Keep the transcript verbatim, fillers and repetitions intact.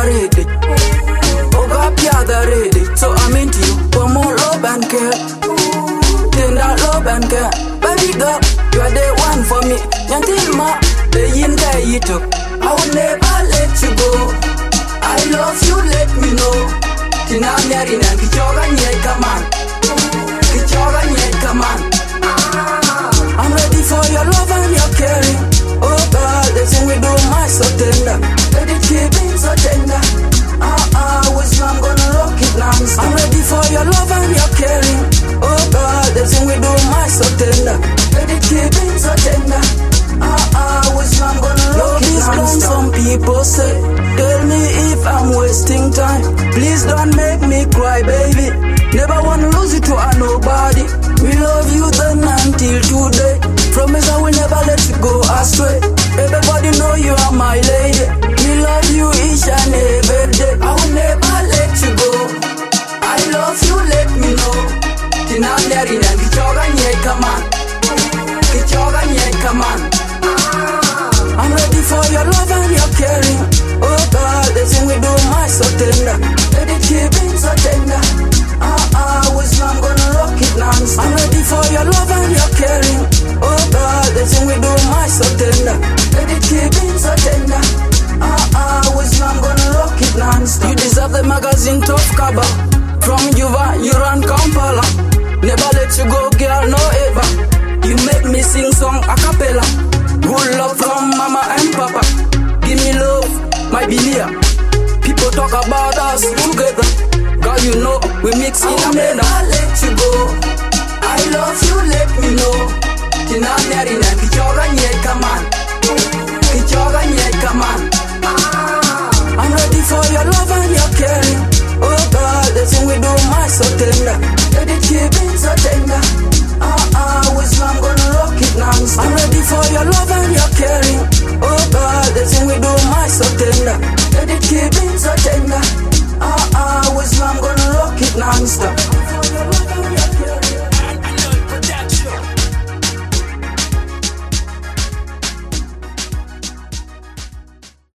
ready. Oh, God, yeah, ready. So I'm into you. One more love and care. Then that love and care. Baby girl, you're the one for me. Until ma, the yin guy you took. I will never let you go. I love you, let me know. Tina nyari na kichoga nye kaman. Kichoga nye kaman. I'm ready for your love and your caring. Oh God, the thing we do my so tender. Let it keep me so tender. Ah ah, which I'm gonna rock it now. I'm ready for your love and your caring. Oh God, the thing we do my so tender. Let it keep me so tender. Ah ah, which I'm gonna rock it now. Some people say, tell me if I'm wasting time. Please don't make me cry, baby. Never wanna lose you to a nobody. We love you then until today. Promise I will never let you go astray. Everybody know you are my lady. We love you each and every day. I will never let you go. I love you, let me know. Tina nyari na kichoga nye kaman. Kichoga nye kaman. I'm ready for your love and your caring. Oh God, the thing we do my so tender. Let it keep me so tender. Ah ah, which I'm gonna rock it now. I'm ready for your love and your caring. Oh God, the thing we do my so tender. Let it keep me so tender. Ah ah, which I'm gonna rock it now. You deserve the magazine top cover. From Yuva, you run Kampala. Never let you go, girl, no ever. You make me sing song a cappella. Good love from mama and papa. Give me love, my Bilia. People talk about us together. God, you know, we mix in a blender. I will never let you go. I love you, let me know. Tina nyari na